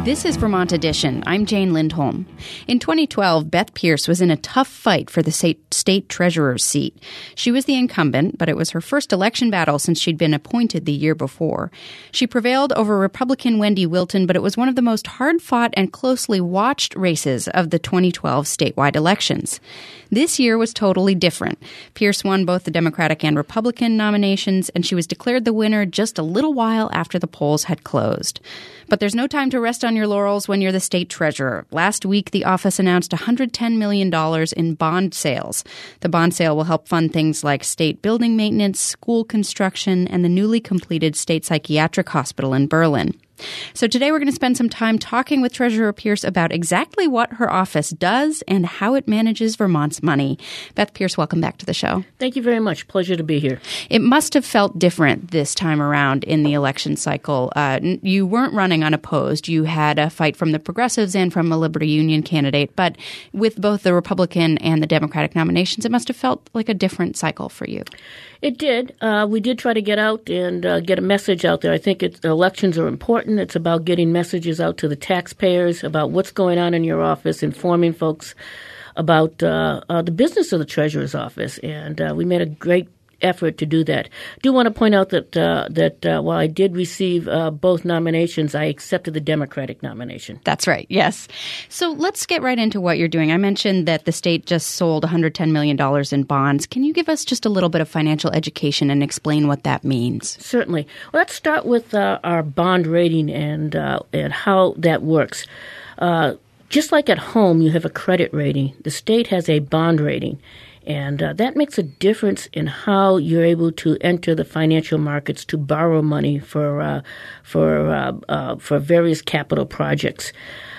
This is Vermont Edition. I'm Jane Lindholm. In 2012, Beth Pearce was in a tough fight for the state treasurer's seat. She was the incumbent, but it was her first election battle since she'd been appointed the year before. She prevailed over Republican Wendy Wilton, but it was one of the most hard-fought and closely watched races of the 2012 statewide elections. This year was totally different. Pearce won both the Democratic and Republican nominations, and she was declared the winner just a little while after the polls had closed. But there's no time to rest on your laurels when you're the state treasurer. Last week, the office announced $110 million in bond sales. The bond sale will help fund things like state building maintenance, school construction, and the newly completed state psychiatric hospital in Berlin. So today we're going to spend some time talking with Treasurer Pearce about exactly what her office does and how it manages Vermont's money. Beth Pearce, welcome back to the show. Thank you very much. Pleasure to be here. It must have felt different this time around in the election cycle. You weren't running unopposed. You had a fight from the Progressives and from a Liberty Union candidate. But with both the Republican and the Democratic nominations, it must have felt like a different cycle for you. It did. We did try to get out and get a message out there. I think elections are important. It's about getting messages out to the taxpayers about what's going on in your office, informing folks about the business of the Treasurer's office. And we made a great effort to do that. I do want to point out that while I did receive both nominations, I accepted the Democratic nomination. That's right, yes. So let's get right into what you're doing. I mentioned that the state just sold $110 million in bonds. Can you give us just a little bit of financial education and explain what that means? Certainly. Well, let's start with our bond rating and how that works. Just like at home, you have a credit rating. The state has a bond rating. And that makes a difference in how you're able to enter the financial markets to borrow money for various capital projects.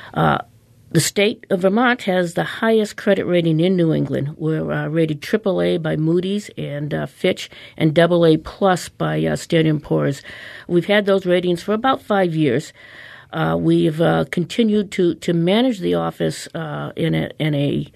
The state of Vermont has the highest credit rating in New England. We're rated AAA by Moody's and Fitch and AA plus by Standard & Poor's. We've had those ratings for about 5 years. We've continued to manage the office in a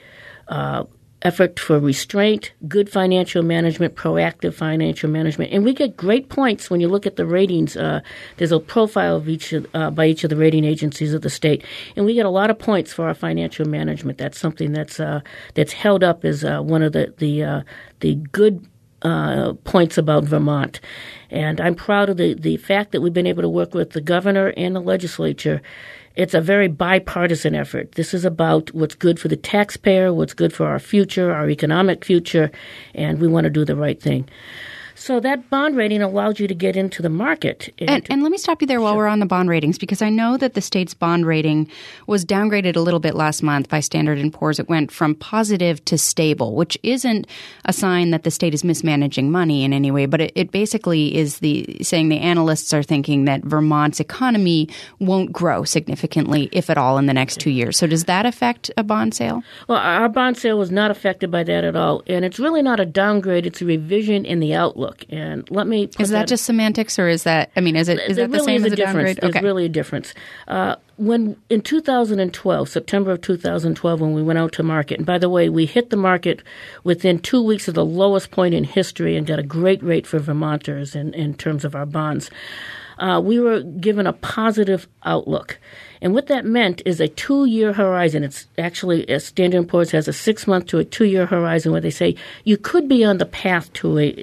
effort for restraint, good financial management, proactive financial management. And we get great points when you look at the ratings. There's a profile of by each of the rating agencies of the state. And we get a lot of points for our financial management. That's something that's held up as one of the good points about Vermont. And I'm proud of the fact that we've been able to work with the governor and the legislature. It's a very bipartisan effort. This is about what's good for the taxpayer, what's good for our future, our economic future, and we want to do the right thing. So that bond rating allows you to get into the market. And let me stop you there while we're on the bond ratings, because I know that the state's bond rating was downgraded a little bit last month by Standard & Poor's. It went from positive to stable, which isn't a sign that the state is mismanaging money in any way, but it basically is saying the analysts are thinking that Vermont's economy won't grow significantly, if at all, in the next 2 years. So does that affect a bond sale? Well, our bond sale was not affected by that at all, and it's really not a downgrade. It's a revision in the outlook. And let me put Is that just semantics, or is that, I mean, is that the same as a downgrade? There's really a difference. When in 2012, September of 2012, when we went out to market, and by the way, we hit the market within 2 weeks of the lowest point in history and got a great rate for Vermonters in terms of our bonds. We were given a positive outlook. And what that meant is a 2-year horizon. It's actually, Standard & Poor's has a 6-month to a 2-year horizon where they say you could be on the path to a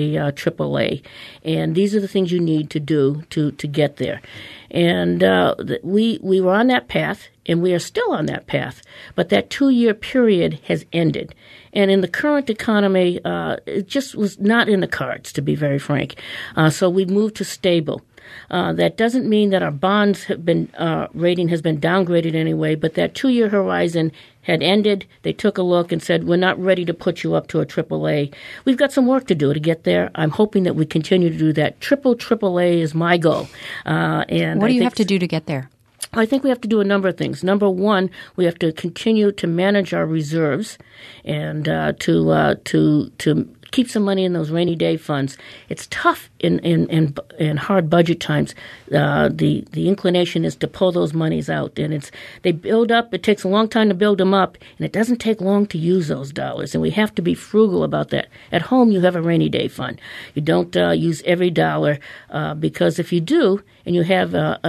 AAA. And these are the things you need to do to get there. And we were on that path, and we are still on that path. But that 2-year period has ended. And in the current economy, it just was not in the cards, to be very frank. So we moved to stable. That doesn't mean that our bonds have been rating has been downgraded anyway, but that 2-year horizon had ended. They took a look and said, we're not ready to put you up to a AAA. We've got some work to do to get there. I'm hoping that we continue to do that. AAA is my goal. And what do you have to do to get there? I think we have to do a number of things. Number one, we have to continue to manage our reserves and to keep some money in those rainy day funds. It's tough in hard budget times. The inclination is to pull those monies out, and they build up. It takes a long time to build them up, and it doesn't take long to use those dollars. And we have to be frugal about that. At home, you have a rainy day fund. You don't use every dollar because if you do, and you have a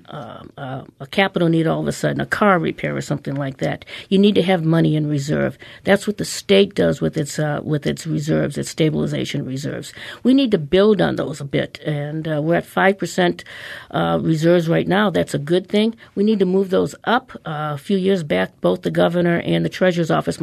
capital need all of a sudden, a car repair or something like that, you need to have money in reserve. That's what the state does with its reserves, its stabilization reserves. We need to build on those a bit, and we're at 5% reserves right now. That's a good thing. We need to move those up. A few years back, both the governor and the treasurer's office,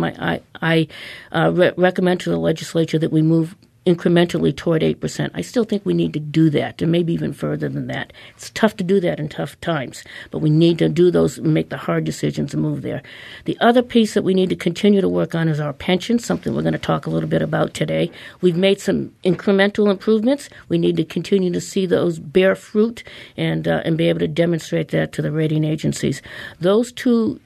I recommend to the legislature that we move incrementally toward 8%. I still think we need to do that, and maybe even further than that. It's tough to do that in tough times, but we need to do those, make the hard decisions and move there. The other piece that we need to continue to work on is our pensions, something we're going to talk a little bit about today. We've made some incremental improvements. We need to continue to see those bear fruit and be able to demonstrate that to the rating agencies. Those two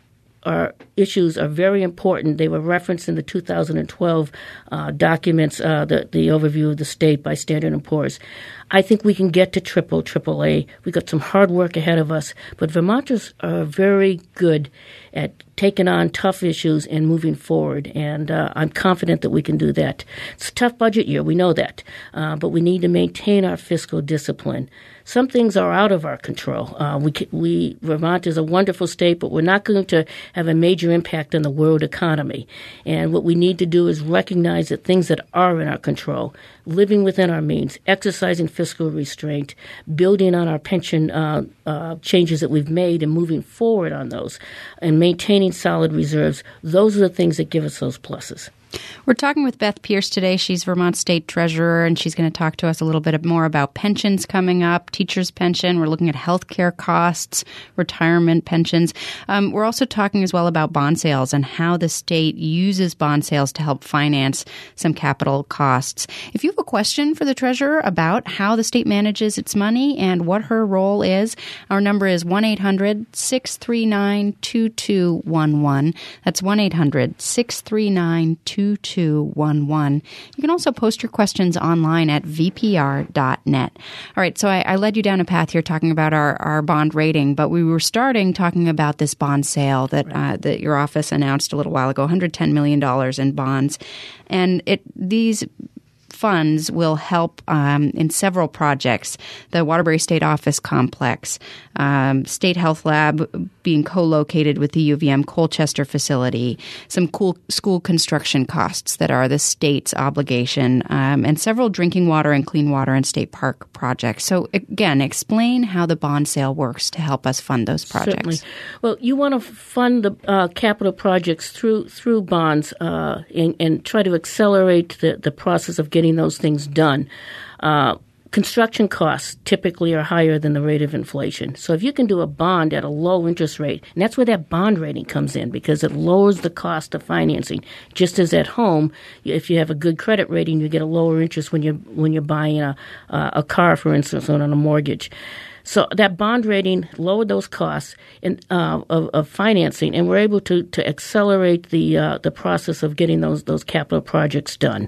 issues are very important. They were referenced in the 2012 documents, the overview of the state by Standard & Poor's. I think we can get to AAA. We've got some hard work ahead of us, but Vermonters are very good at taking on tough issues and moving forward, and I'm confident that we can do that. It's a tough budget year, we know that, but we need to maintain our fiscal discipline. Some things are out of our control. Vermont is a wonderful state, but we're not going to have a major impact on the world economy. And what we need to do is recognize that things that are in our control, living within our means, exercising fiscal restraint, building on our pension changes that we've made and moving forward on those, and maintaining solid reserves, those are the things that give us those pluses. We're talking with Beth Pierce today. She's Vermont State Treasurer, and she's going to talk to us a little bit more about pensions coming up, teachers' pension. We're looking at health care costs, retirement pensions. We're also talking as well about bond sales and how the state uses bond sales to help finance some capital costs. If you have a question for the Treasurer about how the state manages its money and what her role is, our number is 1-800-639-2211. That's 1-800-639-2211. You can also post your questions online at vpr.net. All right, so I led you down a path here talking about our bond rating, but we were starting talking about this bond sale that your office announced a little while ago, $110 million in bonds. And these funds will help in several projects. The Waterbury State Office Complex, State Health Lab being co-located with the UVM Colchester facility, some cool school construction costs that are the state's obligation, and several drinking water and clean water and state park projects. So again, explain how the bond sale works to help us fund those projects. Certainly. Well, you want to fund the capital projects through bonds and try to accelerate the process of getting those things done. Construction costs typically are higher than the rate of inflation. So if you can do a bond at a low interest rate, and that's where that bond rating comes in because it lowers the cost of financing. Just as at home, if you have a good credit rating, you get a lower interest when you're buying a car, for instance, on a mortgage. So that bond rating lowered those costs of financing, and we're able to accelerate the process of getting those capital projects done.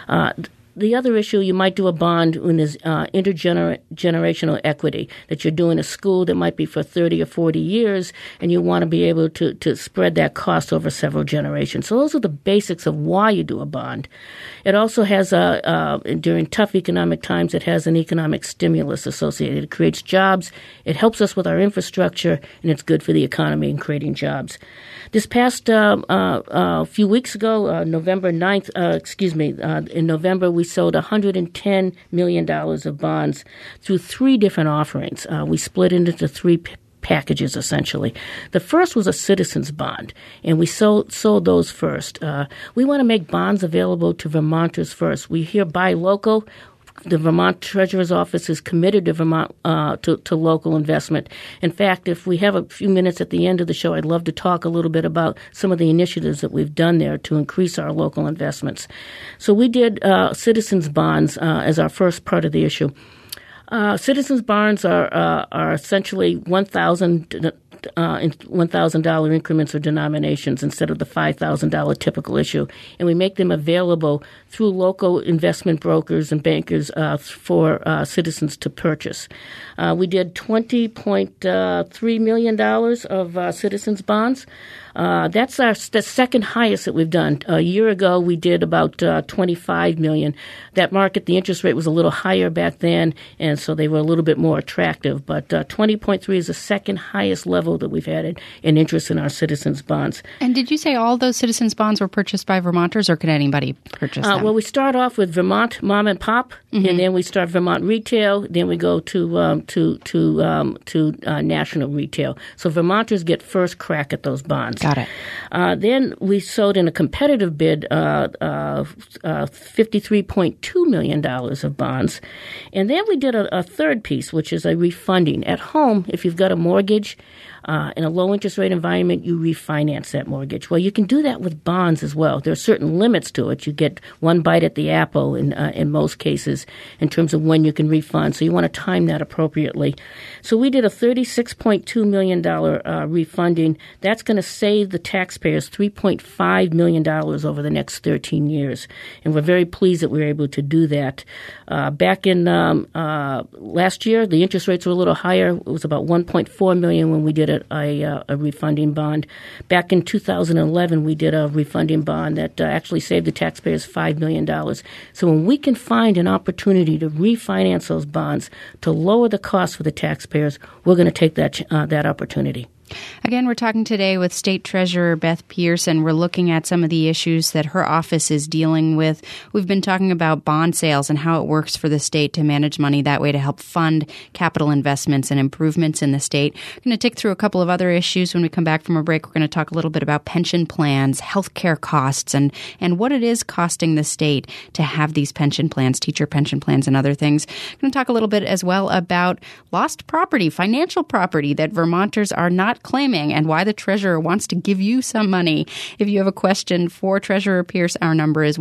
The other issue, you might do a bond when there's intergenerational equity, that you're doing a school that might be for 30 or 40 years, and you want to be able to spread that cost over several generations. So those are the basics of why you do a bond. It also has, during tough economic times, it has an economic stimulus associated. It creates jobs, it helps us with our infrastructure, and it's good for the economy in creating jobs. This past few weeks ago, November 9th, in November, we sold $110 million of bonds through three different offerings. We split it into three packages, essentially. The first was a citizens bond, and we sold those first. We want to make bonds available to Vermonters first. We here buy local. The Vermont Treasurer's Office is committed to Vermont to local investment. In fact, if we have a few minutes at the end of the show, I'd love to talk a little bit about some of the initiatives that we've done there to increase our local investments. So we did citizens bonds as our first part of the issue. Citizens bonds are essentially $1,000 $1,000 increments or denominations instead of the $5,000 typical issue. And we make them available through local investment brokers and bankers for citizens to purchase. We did $20.3 million of citizens bonds. That's the second highest that we've done. A year ago, we did about $25 million. That market, the interest rate was a little higher back then, and so they were a little bit more attractive. But 20.3 is the second highest level that we've had in interest in our citizens bonds. And did you say all those citizens bonds were purchased by Vermonters, or could anybody purchase them? Well, we start off with Vermont mom and pop, and then we start Vermont retail. Then we go to national retail. So Vermonters get first crack at those bonds. Got it. Then we sold in a competitive bid $53.2 million of bonds. And then we did a third piece, which is a refunding. At home, if you've got a mortgage in a low interest rate environment, you refinance that mortgage. Well, you can do that with bonds as well. There are certain limits to it. You get one bite at the apple in most cases in terms of when you can refund. So you want to time that appropriately. So we did a $36.2 million refunding. That's going to save the taxpayers $3.5 million over the next 13 years. And we're very pleased that we were able to do that. Back in last year, the interest rates were a little higher. It was about $1.4 million when we did a refunding bond. Back in 2011, we did a refunding bond that actually saved the taxpayers $5 million. So when we can find an opportunity to refinance those bonds to lower the cost for the taxpayers, we're going to take that opportunity. Again, we're talking today with State Treasurer Beth Pierce, and we're looking at some of the issues that her office is dealing with. We've been talking about bond sales and how it works for the state to manage money that way to help fund capital investments and improvements in the state. We're going to tick through a couple of other issues. When we come back from a break, we're going to talk a little bit about pension plans, healthcare costs, and what it is costing the state to have these pension plans, teacher pension plans, and other things. We're going to talk a little bit as well about lost property, financial property that Vermonters are not claiming, and why the treasurer wants to give you some money. If you have a question for Treasurer Pierce, our number is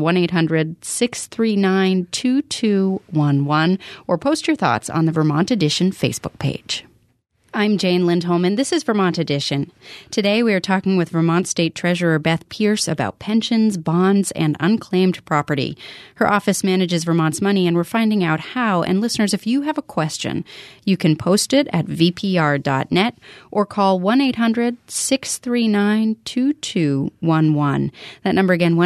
1-800-639-2211, or post your thoughts on the Vermont Edition Facebook page. I'm Jane Lindholm, and this is Vermont Edition. Today we are talking with Vermont State Treasurer Beth Pierce about pensions, bonds, and unclaimed property. Her office manages Vermont's money, and we're finding out how. And listeners, if you have a question, you can post it at vpr.net or call 1-800-639-2211. That number again,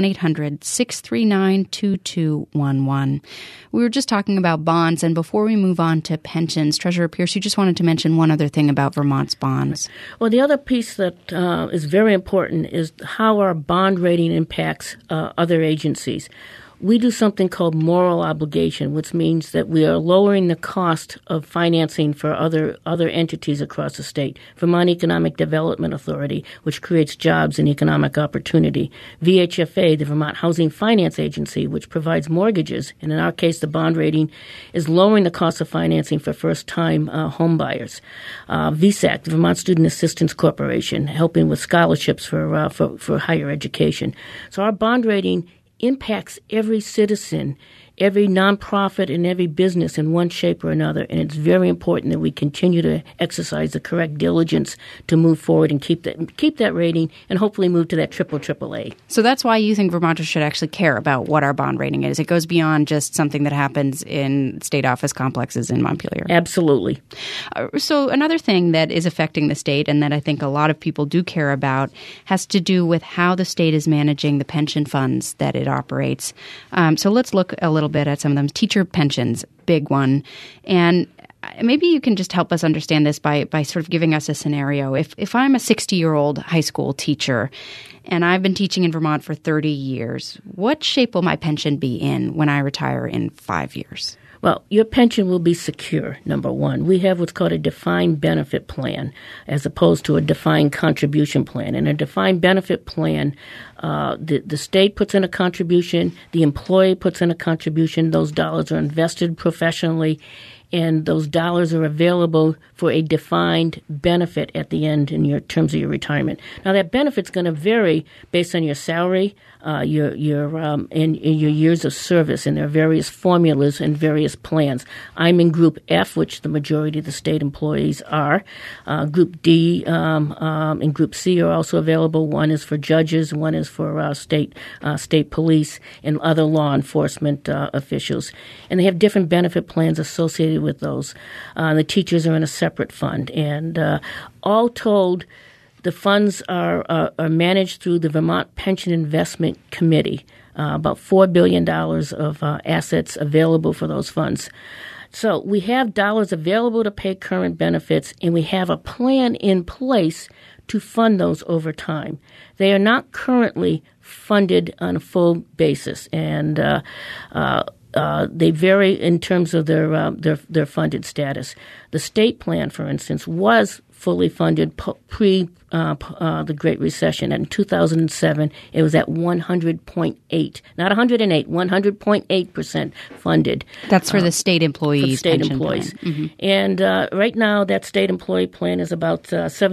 1-800-639-2211. We were just talking about bonds, and before we move on to pensions, Treasurer Pierce, you just wanted to mention one other thing about Vermont's bonds. Well, the other piece that is very important is how our bond rating impacts other agencies. We do something called moral obligation, which means that we are lowering the cost of financing for other entities across the state. Vermont Economic Development Authority, which creates jobs and economic opportunity. VHFA, the Vermont Housing Finance Agency, which provides mortgages. And in our case, the bond rating is lowering the cost of financing for first-time home buyers. VSAC, the Vermont Student Assistance Corporation, helping with scholarships for higher education. So our bond rating impacts every citizen, every nonprofit, and every business in one shape or another. And it's very important that we continue to exercise the correct diligence to move forward and keep that rating and hopefully move to that AAA. So that's why you think Vermonters should actually care about what our bond rating is. It goes beyond just something that happens in state office complexes in Montpelier. Absolutely. So another thing that is affecting the state and that I think a lot of people do care about has to do with how the state is managing the pension funds that it operates. So let's look a little bit at some of them. Teacher pensions, big one. And maybe you can just help us understand this by sort of giving us a scenario. If I'm a 60-year-old high school teacher and I've been teaching in Vermont for 30 years, what shape will my pension be in when I retire in 5 years? Well, your pension will be secure, number one. We have what's called a defined benefit plan as opposed to a defined contribution plan. In a defined benefit plan, the state puts in a contribution, the employee puts in a contribution, those dollars are invested professionally, and those dollars are available for a defined benefit at the end in your terms of your retirement. Now, that benefit's going to vary based on your salary, your years of service, and there are various formulas and various plans. I'm in Group F, which the majority of the state employees are. Group D and Group C are also available. One is for judges, one is for state police and other law enforcement officials, and they have different benefit plans associated with those. The teachers are in a separate fund, and all told, the funds are managed through the Vermont Pension Investment Committee, about $4 billion of assets available for those funds. So we have dollars available to pay current benefits, and we have a plan in place to fund those over time. They are not currently funded on a full basis, and they vary in terms of their funded status. The state plan, for instance, was fully funded pre the Great Recession. And in 2007, it was at 100.8, not 108, 100.8% funded. That's for the state employees. For the state employees. Mm-hmm. And right now, that state employee plan is about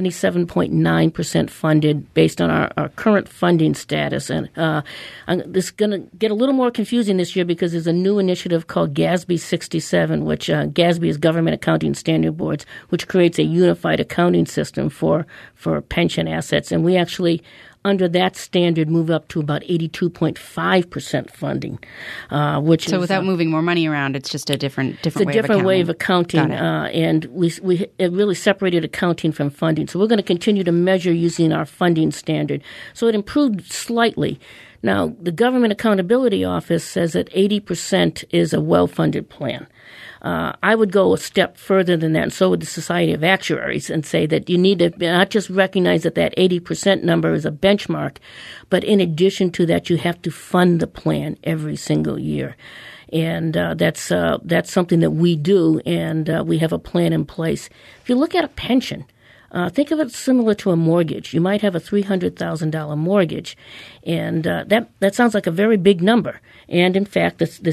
77.9% funded based on our current funding status. And this is going to get a little more confusing this year because there's a new initiative called GASB 67, which GASB is Government Accounting Standard Boards, which creates a unified accounting system for pension assets. And we actually, under that standard, move up to about 82.5% funding, which so without moving more money around, it's just a different way of accounting. And it really separated accounting from funding. So we're going to continue to measure using our funding standard. So it improved slightly. Now, the Government Accountability Office says that 80% is a well-funded plan. I would go a step further than that, and so would the Society of Actuaries, and say that you need to not just recognize that 80% number is a benchmark, but in addition to that, you have to fund the plan every single year. And that's something that we do, and we have a plan in place. If you look at a pension, think of it similar to a mortgage. You might have a $300,000 mortgage, and that sounds like a very big number. And in fact, the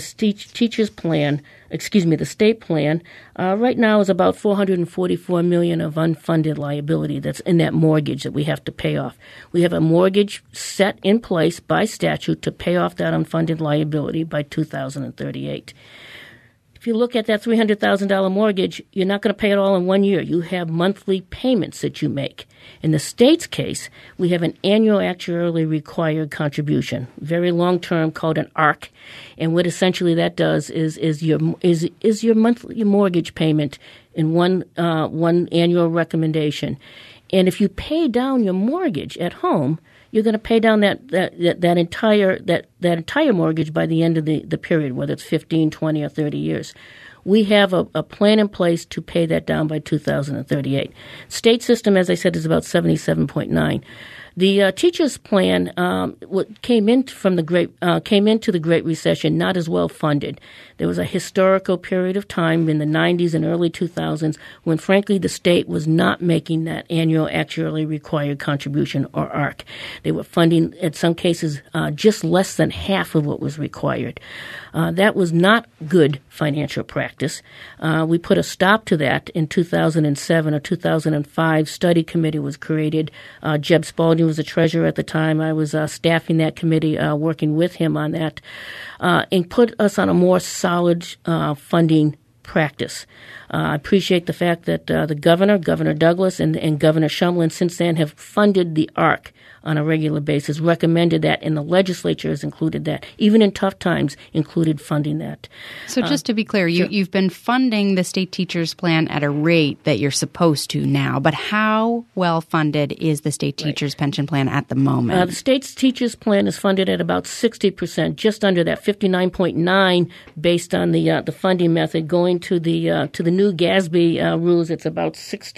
state plan right now is about $444 million of unfunded liability that's in that mortgage that we have to pay off. We have a mortgage set in place by statute to pay off that unfunded liability by 2038. If you look at that $300,000 mortgage, you're not going to pay it all in 1 year. You have monthly payments that you make. In the state's case, we have an annual actuarially required contribution, very long term, called an ARC. And what essentially that does is your monthly mortgage payment in one annual recommendation. And if you pay down your mortgage at home, you're going to pay down that entire mortgage by the end of the period, whether it's 15, 20, or 30 years. We have a plan in place to pay that down by 2038. State system, as I said, is about 77.9. The teachers' plan came into the Great Recession not as well funded. There was a historical period of time in the 90s and early 2000s when, frankly, the state was not making that annual actuarially required contribution, or ARC. They were funding, in some cases, just less than half of what was required. That was not good financial practice. We put a stop to that in 2007 or 2005. Study committee was created. Jeb Spalding was the treasurer at the time. I was staffing that committee, working with him on that, and put us on a more solid funding practice. I appreciate the fact that the Governor Douglas, and Governor Shumlin since then have funded the ARC on a regular basis, recommended that, and the legislature has included that. Even in tough times, included funding that. So just to be clear, you've been funding the state teachers plan at a rate that you're supposed to now, but how well funded is the state teachers pension plan at the moment? The state's teachers plan is funded at about 60%, just under that 59.9 based on the funding method. Going to the new GASB rules, it's about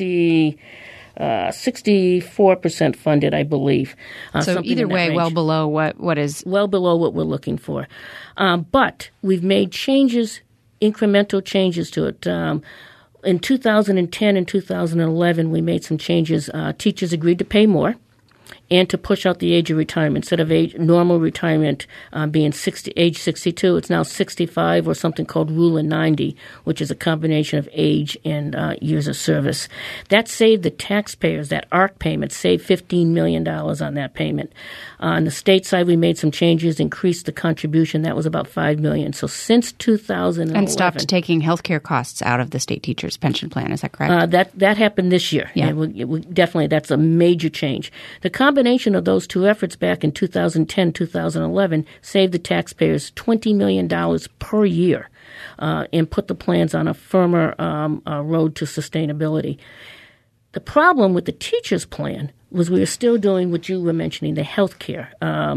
64% funded, I believe. So either way, well below what is... Well below what we're looking for. But we've made changes, incremental changes to it. In 2010 and 2011, we made some changes. Teachers agreed to pay more. and to push out the age of retirement. Instead of normal retirement being age 62, it's now 65 or something called Rule of 90, which is a combination of age and years of service. That saved the taxpayers, that ARC payment, saved $15 million on that payment. On the state side, we made some changes, increased the contribution. That was about $5 million. So since 2011. And stopped taking health care costs out of the state teachers' pension plan. Is that correct? That happened this year. Yeah. Definitely, that's a major change. The combination of those two efforts back in 2010, 2011 saved the taxpayers $20 million per year and put the plans on a firmer road to sustainability. The problem with the teachers' plan was we were still doing what you were mentioning, the health care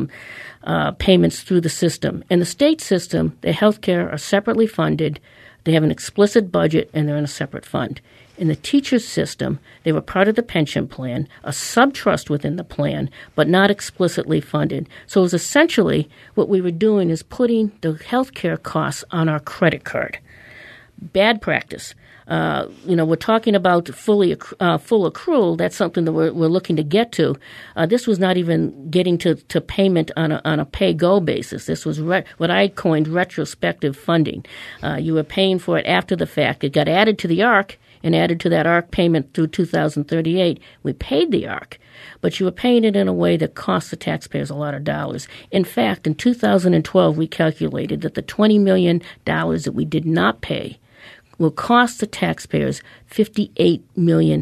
payments through the system. In the state system, the health care are separately funded. They have an explicit budget, and they're in a separate fund. In the teachers' system, they were part of the pension plan, a subtrust within the plan, but not explicitly funded. So it was essentially what we were doing is putting the health care costs on our credit card. Bad practice. We're talking about full accrual. That's something that we're looking to get to. This was not even getting to payment on a pay-go basis. This was what I coined retrospective funding. You were paying for it after the fact. It got added to the ARC and added to that ARC payment through 2038. We paid the ARC, but you were paying it in a way that cost the taxpayers a lot of dollars. In fact, in 2012, we calculated that the $20 million that we did not pay will cost the taxpayers $58 million.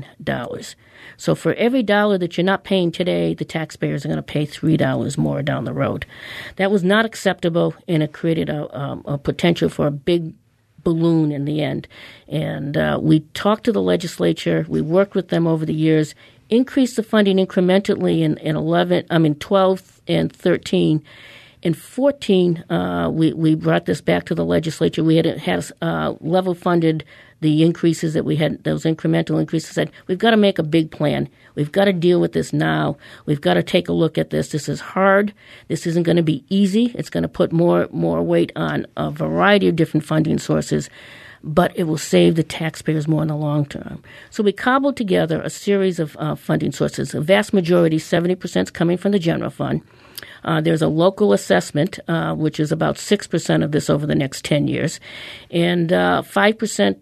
So for every dollar that you're not paying today, the taxpayers are going to pay $3 more down the road. That was not acceptable, and it created a potential for a big balloon in the end. And we talked to the legislature. We worked with them over the years, increased the funding incrementally in 12 and 13. In 14, we brought this back to the legislature. We had level funded the increases that we had, those incremental increases. Said, we've got to make a big plan. We've got to deal with this now. We've got to take a look at this. This is hard. This isn't going to be easy. It's going to put more weight on a variety of different funding sources, but it will save the taxpayers more in the long term. So we cobbled together a series of funding sources. A vast majority, 70%, is coming from the general fund. There's a local assessment, which is about 6% of this over the next 10 years. And 5%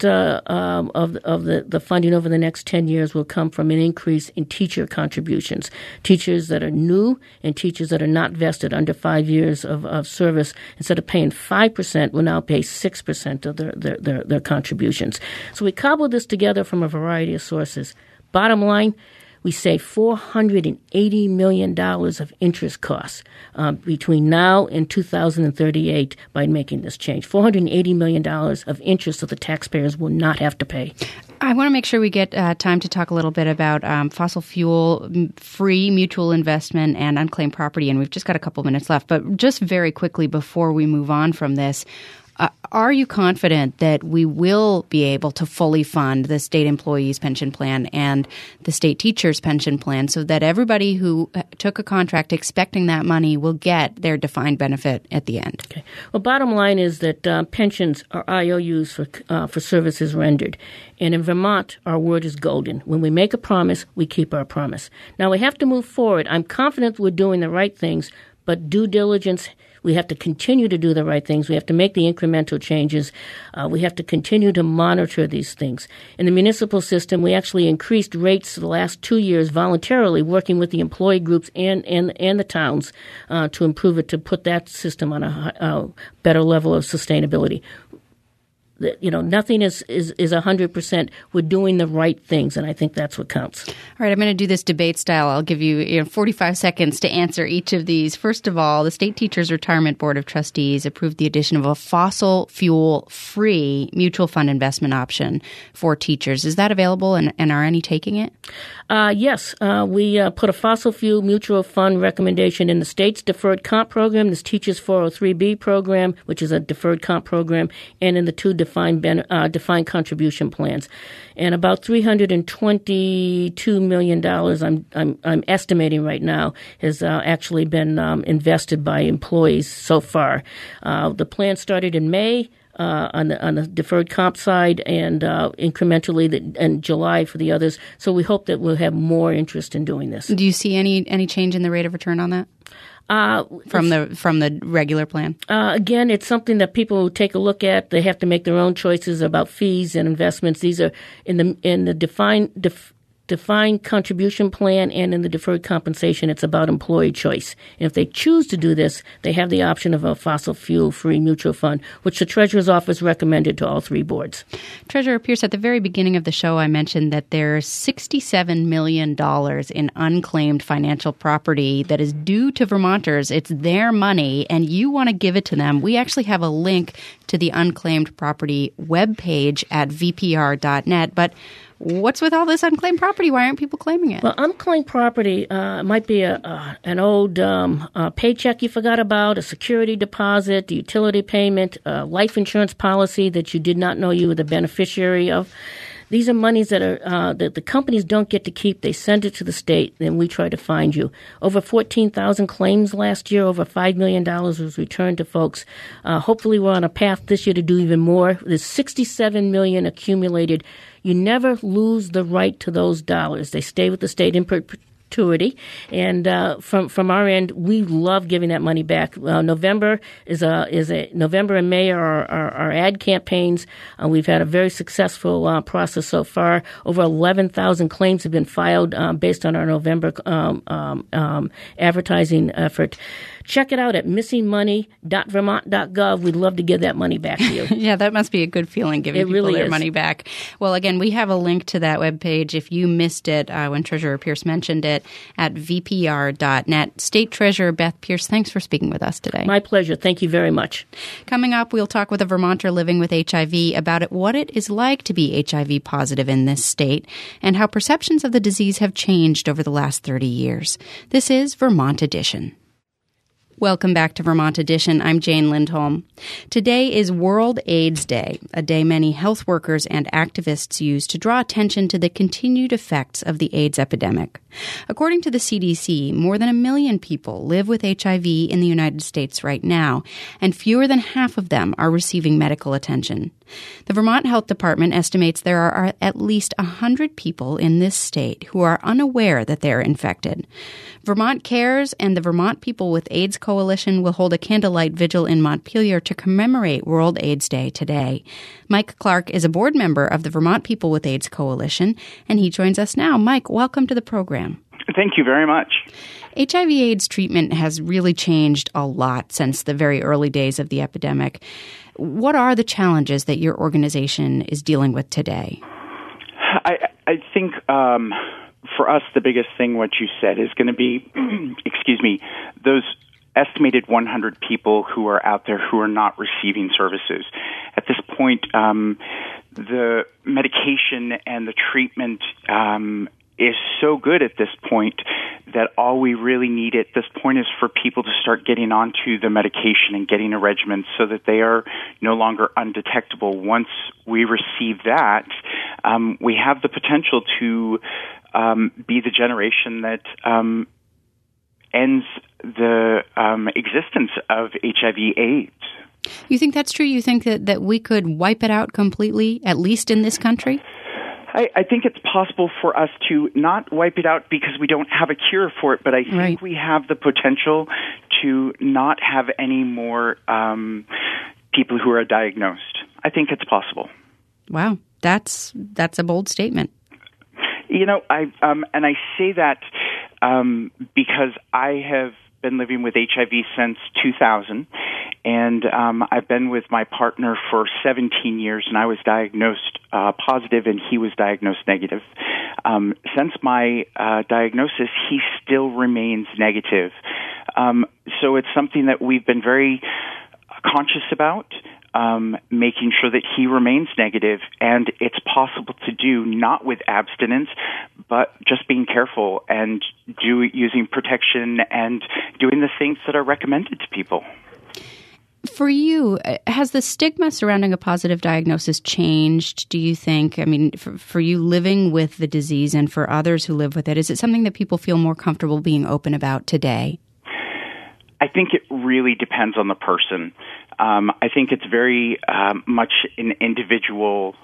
of the funding over the next 10 years will come from an increase in teacher contributions. Teachers that are new and teachers that are not vested under 5 years of service, instead of paying 5%, will now pay 6% of their contributions. So we cobbled this together from a variety of sources. Bottom line, we save $480 million of interest costs between now and 2038 by making this change. $480 million of interest that the taxpayers will not have to pay. I want to make sure we get time to talk a little bit about fossil fuel-free mutual investment and unclaimed property, and we've just got a couple minutes left. But just very quickly before we move on from this, are you confident that we will be able to fully fund the state employees' pension plan and the state teachers' pension plan so that everybody who took a contract expecting that money will get their defined benefit at the end? Okay. Well, bottom line is that pensions are IOUs for services rendered. And in Vermont, our word is golden. When we make a promise, we keep our promise. Now, we have to move forward. I'm confident we're doing the right things, but due diligence, we have to continue to do the right things. We have to make the incremental changes. We have to continue to monitor these things. In the municipal system, we actually increased rates the last 2 years voluntarily, working with the employee groups and the towns to improve it, to put that system on a better level of sustainability. Nothing is 100%. We're doing the right things, and I think that's what counts. All right, I'm going to do this debate style. I'll give you 45 seconds to answer each of these. First of all, the State Teachers Retirement Board of Trustees approved the addition of a fossil fuel-free mutual fund investment option for teachers. Is that available, and are any taking it? Yes. We put a fossil fuel mutual fund recommendation in the state's deferred comp program, this Teachers 403B program, which is a deferred comp program, and in the two defined contribution plans, and about $322 million. I'm estimating right now has actually been invested by employees so far. The plan started in May on the deferred comp side, and incrementally in July for the others. So we hope that we'll have more interest in doing this. Do you see any change in the rate of return on that? From the regular plan? Again, it's something that people take a look at. They have to make their own choices about fees and investments. These are in the defined contribution plan and in the deferred compensation. It's about employee choice. And if they choose to do this, they have the option of a fossil fuel-free mutual fund, which the Treasurer's Office recommended to all three boards. Treasurer Pierce, at the very beginning of the show, I mentioned that there's $67 million in unclaimed financial property that is due to Vermonters. It's their money, and you want to give it to them. We actually have a link to the unclaimed property webpage at vpr.net, but what's with all this unclaimed property? Why aren't people claiming it? Well, unclaimed property might be an old paycheck you forgot about, a security deposit, a utility payment, a life insurance policy that you did not know you were the beneficiary of. These are monies that are that the companies don't get to keep. They send it to the state, and we try to find you. Over 14,000 claims last year. Over $5 million was returned to folks. Hopefully, we're on a path this year to do even more. There's $67 million accumulated. You never lose the right to those dollars. They stay with the state in perpetuity. And from our end, we love giving that money back. November is November and May are our ad campaigns. We've had a very successful process so far. Over 11,000 claims have been filed based on our November advertising effort. Check it out at missingmoney.vermont.gov. We'd love to give that money back to you. Yeah, that must be a good feeling, giving people their money back. Well, again, we have a link to that webpage if you missed it when Treasurer Pierce mentioned it at vpr.net. State Treasurer Beth Pierce, thanks for speaking with us today. My pleasure. Thank you very much. Coming up, we'll talk with a Vermonter living with HIV about what it is like to be HIV positive in this state and how perceptions of the disease have changed over the last 30 years. This is Vermont Edition. Welcome back to Vermont Edition. I'm Jane Lindholm. Today is World AIDS Day, a day many health workers and activists use to draw attention to the continued effects of the AIDS epidemic. According to the CDC, more than 1 million people live with HIV in the United States right now, and fewer than half of them are receiving medical attention. The Vermont Health Department estimates there are at least 100 people in this state who are unaware that they're infected. Vermont Cares and the Vermont People with AIDS Coalition will hold a candlelight vigil in Montpelier to commemorate World AIDS Day today. Mike Clark is a board member of the Vermont People with AIDS Coalition, and he joins us now. Mike, welcome to the program. Thank you very much. HIV/AIDS treatment has really changed a lot since the very early days of the epidemic. What are the challenges that your organization is dealing with today? I think for us, the biggest thing, what you said, is going to be, those estimated 100 people who are out there who are not receiving services. At this point, the medication and the treatment is so good at this point that all we really need at this point is for people to start getting onto the medication and getting a regimen so that they are no longer undetectable. Once we receive that, we have the potential to be the generation that ends the existence of HIV/AIDS. You think that's true? You think that we could wipe it out completely, at least in this country? I think it's possible for us to not wipe it out because we don't have a cure for it, but I think we have the potential to not have any more people who are diagnosed. I think it's possible. Wow, that's a bold statement. You know, I say that because I have been living with HIV since 2000, and I've been with my partner for 17 years, and I was diagnosed positive, and he was diagnosed negative. Since my diagnosis, he still remains negative. So it's something that we've been very conscious about, making sure that he remains negative, and it's possible to do not with abstinence, but just being careful and using protection and doing the things that are recommended to people. For you, has the stigma surrounding a positive diagnosis changed, do you think? I mean, for you living with the disease and for others who live with it, is it something that people feel more comfortable being open about today? I think it really depends on the person. I think it's very much an individual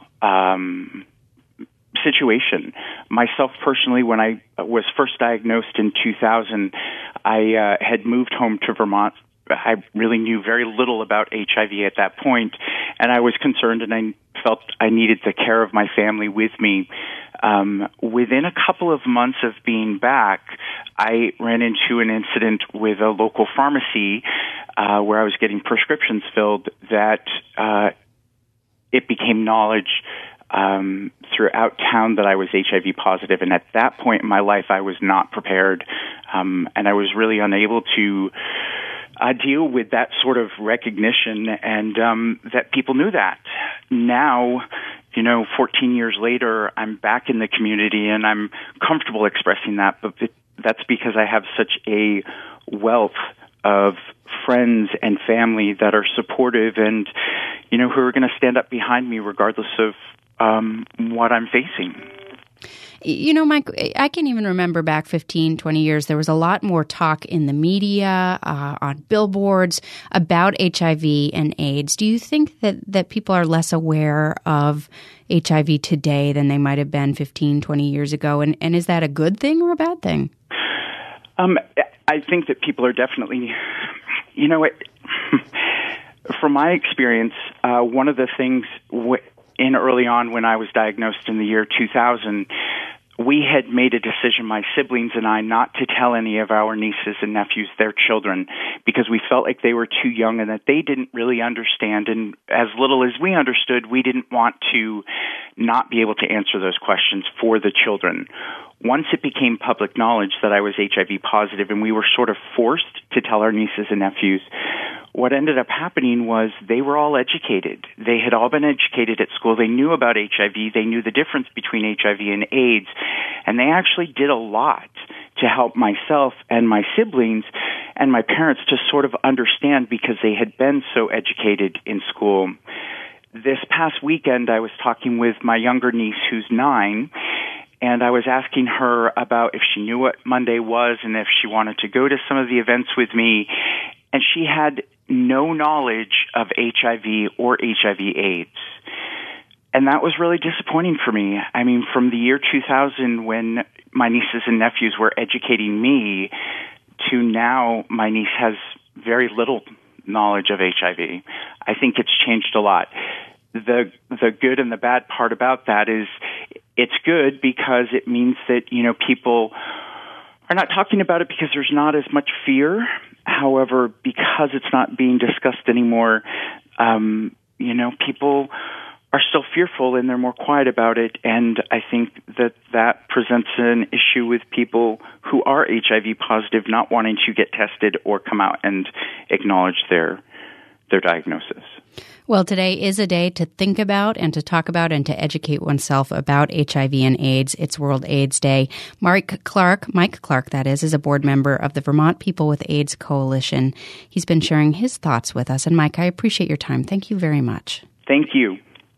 situation. Myself personally, when I was first diagnosed in 2000, I had moved home to Vermont. I really knew very little about HIV at that point, and I was concerned, and I felt I needed the care of my family with me. Within a couple of months of being back, I ran into an incident with a local pharmacy where I was getting prescriptions filled that it became knowledge throughout town that I was HIV positive. And at that point in my life, I was not prepared, and I was really unable to deal with that sort of recognition and that people knew that. Now, 14 years later, I'm back in the community and I'm comfortable expressing that, but that's because I have such a wealth of friends and family that are supportive and, who are going to stand up behind me regardless of what I'm facing. Mike, I can even remember back 15, 20 years, there was a lot more talk in the media, on billboards about HIV and AIDS. Do you think that people are less aware of HIV today than they might have been 15, 20 years ago? And is that a good thing or a bad thing? I think that people are definitely, from my experience, one of the things in early on when I was diagnosed in the year 2000, we had made a decision, my siblings and I, not to tell any of our nieces and nephews their children because we felt like they were too young and that they didn't really understand. And as little as we understood, we didn't want to not be able to answer those questions for the children. Once it became public knowledge that I was HIV positive and we were sort of forced to tell our nieces and nephews, what ended up happening was they were all educated. They had all been educated at school. They knew about HIV. They knew the difference between HIV and AIDS. And they actually did a lot to help myself and my siblings and my parents to sort of understand because they had been so educated in school. This past weekend, I was talking with my younger niece who's 9, and I was asking her about if she knew what Monday was and if she wanted to go to some of the events with me. And she had no knowledge of HIV or HIV/AIDS. And that was really disappointing for me. I mean, from the year 2000 when my nieces and nephews were educating me to now my niece has very little knowledge of HIV. I think it's changed a lot. The good and the bad part about that is it's good because it means that, people are not talking about it because there's not as much fear. However, because it's not being discussed anymore, people are still fearful and they're more quiet about it. And I think that presents an issue with people who are HIV positive not wanting to get tested or come out and acknowledge their diagnosis. Well, today is a day to think about and to talk about and to educate oneself about HIV and AIDS. It's World AIDS Day. Mike Clark, that is a board member of the Vermont People with AIDS Coalition. He's been sharing his thoughts with us. And Mike, I appreciate your time. Thank you very much. Thank you.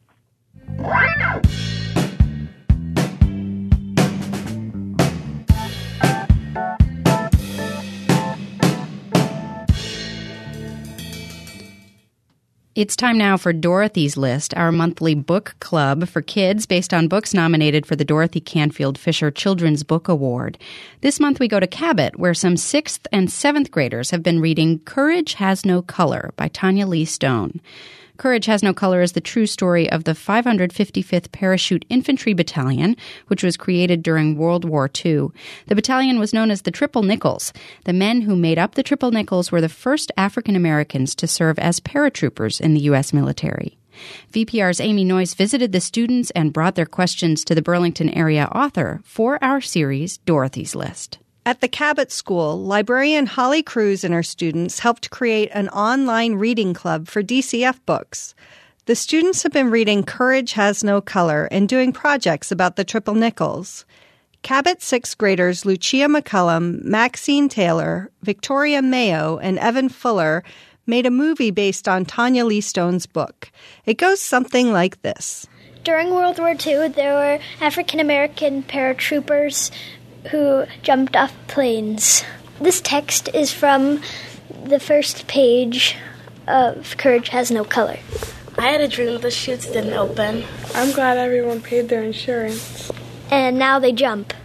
It's time now for Dorothy's List, our monthly book club for kids based on books nominated for the Dorothy Canfield Fisher Children's Book Award. This month we go to Cabot, where some 6th and 7th graders have been reading Courage Has No Color by Tanya Lee Stone. Courage Has No Color is the true story of the 555th Parachute Infantry Battalion, which was created during World War II. The battalion was known as the Triple Nickels. The men who made up the Triple Nickels were the first African Americans to serve as paratroopers in the U.S. military. VPR's Amy Noyce visited the students and brought their questions to the Burlington area author for our series, Dorothy's List. At the Cabot School, librarian Holly Cruz and her students helped create an online reading club for DCF books. The students have been reading Courage Has No Color and doing projects about the Triple Nickels. Cabot 6th graders Lucia McCullum, Maxine Taylor, Victoria Mayo, and Evan Fuller made a movie based on Tanya Lee Stone's book. It goes something like this. During World War II, there were African-American paratroopers who jumped off planes. This text is from the first page of Courage Has No Color. I had a dream the chutes didn't open. I'm glad everyone paid their insurance. And now they jump.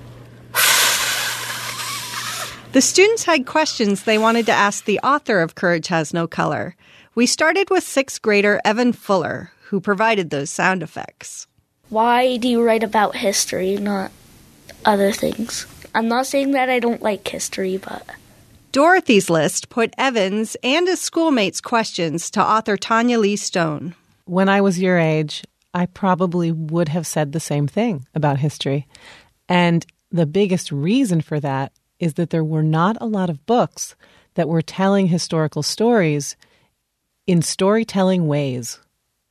The students had questions they wanted to ask the author of Courage Has No Color. We started with 6th grader Evan Fuller, who provided those sound effects. Why do you write about history, not other things? I'm not saying that I don't like history, but... Dorothy's List put Evan's and his schoolmates' questions to author Tanya Lee Stone. When I was your age, I probably would have said the same thing about history. And the biggest reason for that is that there were not a lot of books that were telling historical stories in storytelling ways.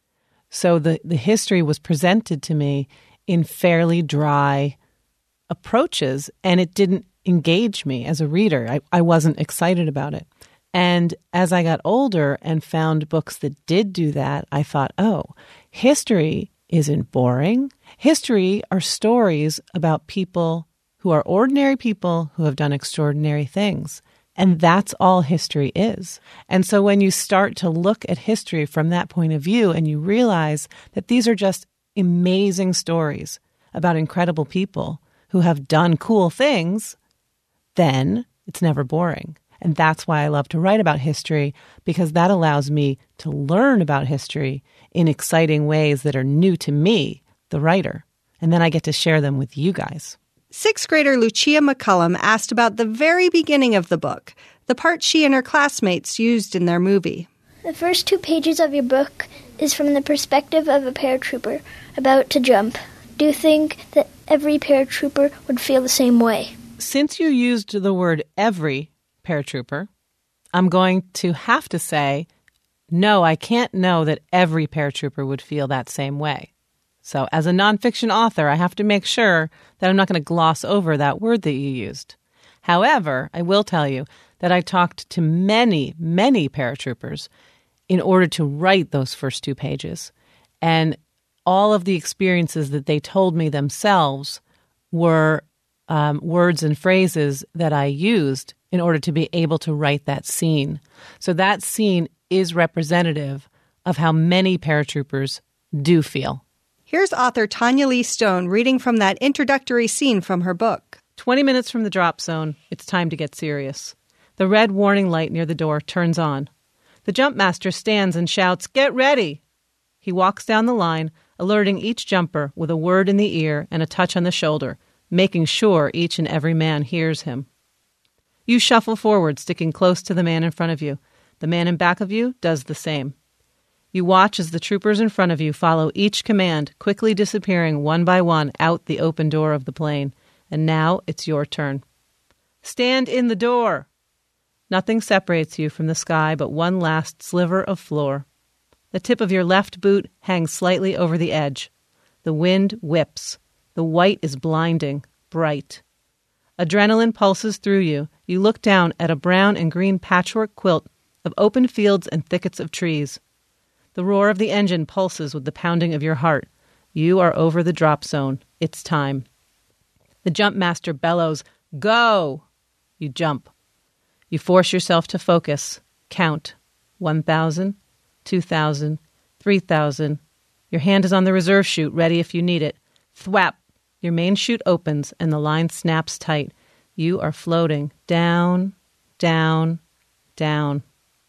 So the history was presented to me in fairly dry approaches, and it didn't engage me as a reader. I wasn't excited about it. And as I got older and found books that did do that, I thought, oh, history isn't boring. History are stories about people who are ordinary people who have done extraordinary things. And that's all history is. And so when you start to look at history from that point of view and you realize that these are just amazing stories about incredible people who have done cool things, then it's never boring. And that's why I love to write about history, because that allows me to learn about history in exciting ways that are new to me, the writer. And then I get to share them with you guys. 6th grader Lucia McCullum asked about the very beginning of the book, the part she and her classmates used in their movie. The first 2 pages of your book is from the perspective of a paratrooper about to jump. Do you think that every paratrooper would feel the same way? Since you used the word every paratrooper, I'm going to have to say, no, I can't know that every paratrooper would feel that same way. So as a nonfiction author, I have to make sure that I'm not going to gloss over that word that you used. However, I will tell you that I talked to many, many paratroopers in order to write those first 2 pages. And all of the experiences that they told me themselves were words and phrases that I used in order to be able to write that scene. So that scene is representative of how many paratroopers do feel. Here's author Tanya Lee Stone reading from that introductory scene from her book. 20 minutes from the drop zone, it's time to get serious. The red warning light near the door turns on. The jump master stands and shouts, "Get ready!" He walks down the line, alerting each jumper with a word in the ear and a touch on the shoulder, making sure each and every man hears him. You shuffle forward, sticking close to the man in front of you. The man in back of you does the same. You watch as the troopers in front of you follow each command, quickly disappearing one by one out the open door of the plane. And now it's your turn. Stand in the door! Nothing separates you from the sky but one last sliver of floor. The tip of your left boot hangs slightly over the edge. The wind whips. The white is blinding, bright. Adrenaline pulses through you. You look down at a brown and green patchwork quilt of open fields and thickets of trees. The roar of the engine pulses with the pounding of your heart. You are over the drop zone. It's time. The jump master bellows, "Go!" You jump. You force yourself to focus. Count. 1,000, 2,000, 3,000. Your hand is on the reserve chute, ready if you need it. Thwap! Your main chute opens and the line snaps tight. You are floating down, down, down.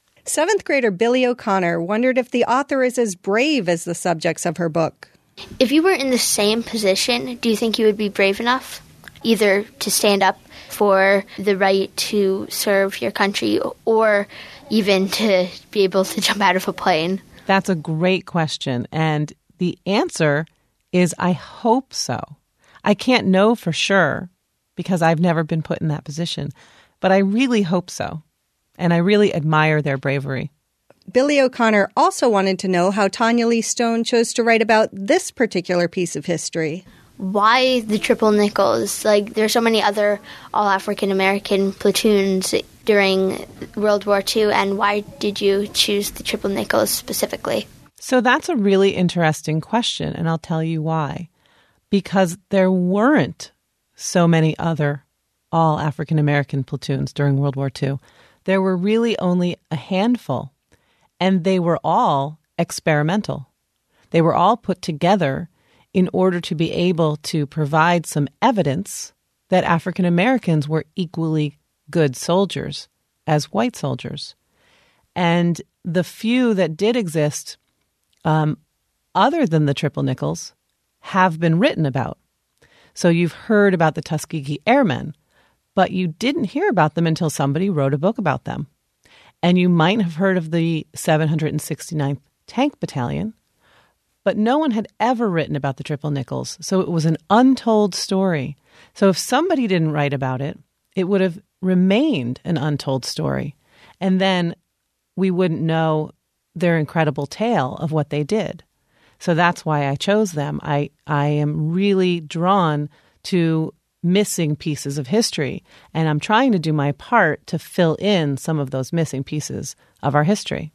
7th grader Billy O'Connor wondered if the author is as brave as the subjects of her book. If you were in the same position, do you think you would be brave enough either to stand up for the right to serve your country or even to be able to jump out of a plane? That's a great question. And the answer is I hope so. I can't know for sure because I've never been put in that position, but I really hope so. And I really admire their bravery. Billy O'Connor also wanted to know how Tanya Lee Stone chose to write about this particular piece of history. Why the Triple Nickels? Like, there's so many other all-African-American platoons during World War II, and why did you choose the Triple Nickels specifically? So that's a really interesting question, and I'll tell you why. Because there weren't so many other all-African-American platoons during World War II. There were really only a handful. And they were all experimental. They were all put together in order to be able to provide some evidence that African Americans were equally good soldiers as white soldiers. And the few that did exist, other than the Triple Nickels, have been written about. So you've heard about the Tuskegee Airmen, but you didn't hear about them until somebody wrote a book about them. And you might have heard of the 769th Tank Battalion, but no one had ever written about the Triple Nickels. So it was an untold story. So if somebody didn't write about it, it would have remained an untold story. And then we wouldn't know their incredible tale of what they did. So that's why I chose them. I am really drawn to missing pieces of history, and I'm trying to do my part to fill in some of those missing pieces of our history.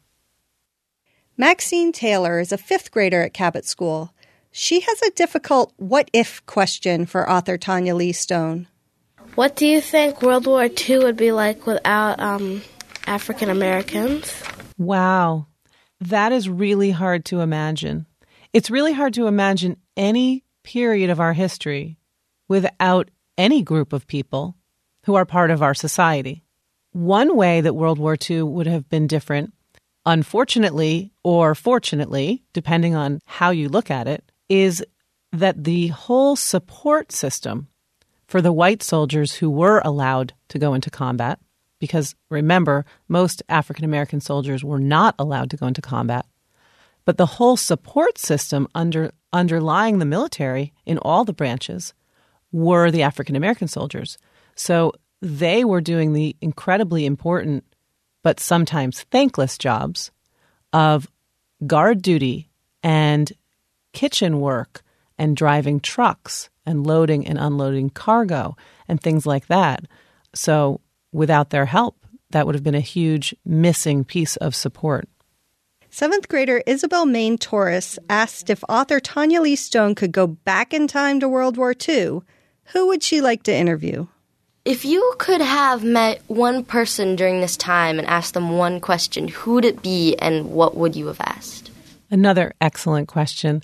Maxine Taylor is a 5th grader at Cabot School. She has a difficult what-if question for author Tanya Lee Stone. What do you think World War II would be like without African Americans? Wow, that is really hard to imagine. It's really hard to imagine any period of our history without any group of people who are part of our society. One way that World War II would have been different, unfortunately or fortunately, depending on how you look at it, is that the whole support system for the white soldiers who were allowed to go into combat, because remember, most African American soldiers were not allowed to go into combat, but the whole support system underlying the military in all the branches were the African American soldiers. So they were doing the incredibly important but sometimes thankless jobs of guard duty and kitchen work and driving trucks and loading and unloading cargo and things like that. So without their help, that would have been a huge missing piece of support. 7th grader Isabel Main Torres asked if author Tanya Lee Stone could go back in time to World War II, who would she like to interview? If you could have met one person during this time and asked them one question, who would it be and what would you have asked? Another excellent question.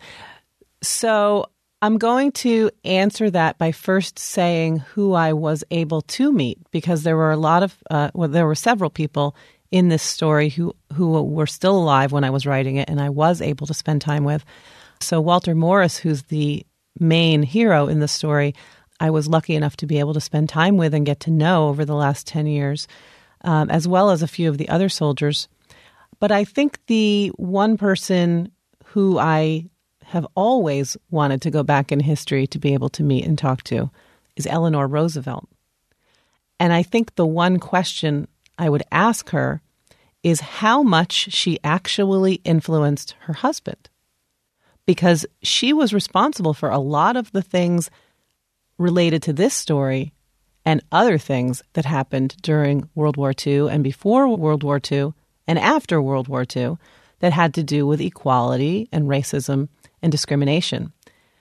So I'm going to answer that by first saying who I was able to meet, because there were a lot of, there were several people in this story who were still alive when I was writing it and I was able to spend time with. So Walter Morris, who's the main hero in the story, I was lucky enough to be able to spend time with and get to know over the last 10 years, as well as a few of the other soldiers. But I think the one person who I have always wanted to go back in history to be able to meet and talk to is Eleanor Roosevelt. And I think the one question I would ask her is how much she actually influenced her husband. Because she was responsible for a lot of the things related to this story and other things that happened during World War II and before World War II and after World War II that had to do with equality and racism and discrimination.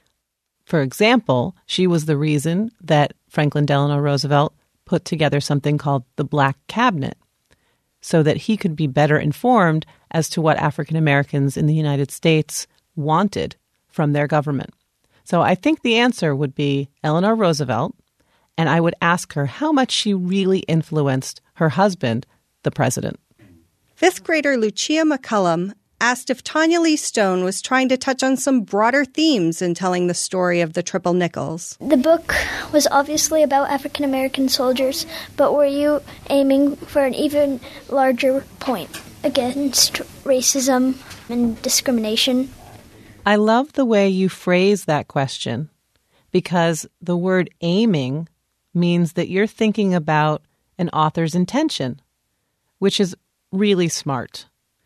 For example, she was the reason that Franklin Delano Roosevelt put together something called the Black Cabinet so that he could be better informed as to what African Americans in the United States wanted from their government. So I think the answer would be Eleanor Roosevelt, and I would ask her how much she really influenced her husband, the president. 5th grader Lucia McCullum asked if Tanya Lee Stone was trying to touch on some broader themes in telling the story of the Triple Nickels. The book was obviously about African American soldiers, but were you aiming for an even larger point against racism and discrimination? I love the way you phrase that question, because the word aiming means that you're thinking about an author's intention, which is really smart.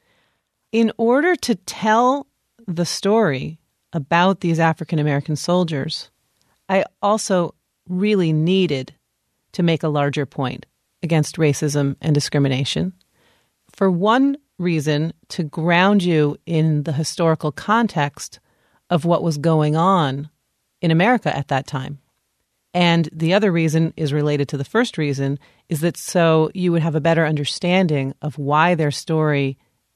In order to tell the story about these African American soldiers, I also really needed to make a larger point against racism and discrimination. For one reason, to ground you in the historical context of what was going on in America at that time. And the other reason is related to the first reason, is that so you would have a better understanding of why their story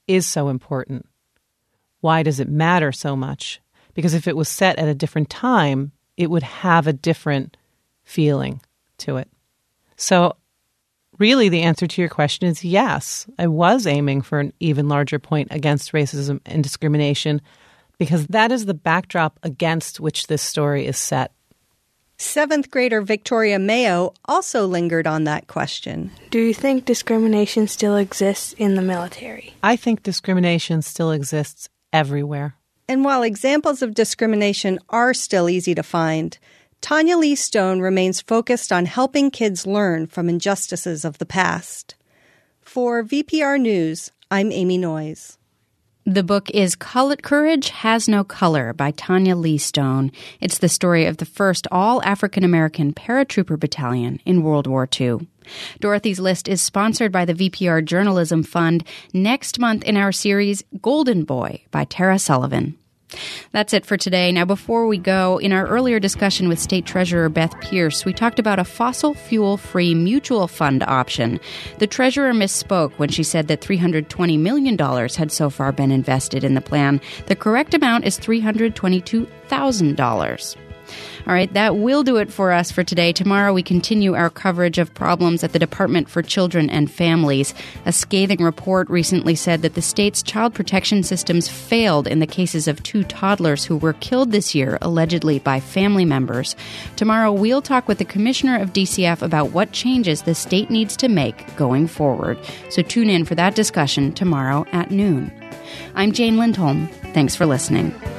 is so important? Why does it matter so much? Because if it was set at a different time, it would have a different feeling to it. So really the answer to your question is yes. I was aiming for an even larger point against racism and discrimination because that is the backdrop against which this story is set. 7th grader Victoria Mayo also lingered on that question. Do you think discrimination still exists in the military? I think discrimination still exists everywhere. And while examples of discrimination are still easy to find, Tanya Lee Stone remains focused on helping kids learn from injustices of the past. For VPR News, I'm Amy Noyes. The book is Courage Has No Color by Tanya Lee Stone. It's the story of the first all-African-American paratrooper battalion in World War II. Dorothy's List is sponsored by the VPR Journalism Fund. Next month in our series, Golden Boy by Tara Sullivan. That's it for today. Now, before we go, in our earlier discussion with State Treasurer Beth Pierce, we talked about a fossil fuel-free mutual fund option. The Treasurer misspoke when she said that $320 million had so far been invested in the plan. The correct amount is $322,000. All right, that will do it for us for today. Tomorrow we continue our coverage of problems at the Department for Children and Families. A scathing report recently said that the state's child protection systems failed in the cases of 2 toddlers who were killed this year, allegedly by family members. Tomorrow we'll talk with the Commissioner of DCF about what changes the state needs to make going forward. So tune in for that discussion tomorrow at noon. I'm Jane Lindholm. Thanks for listening.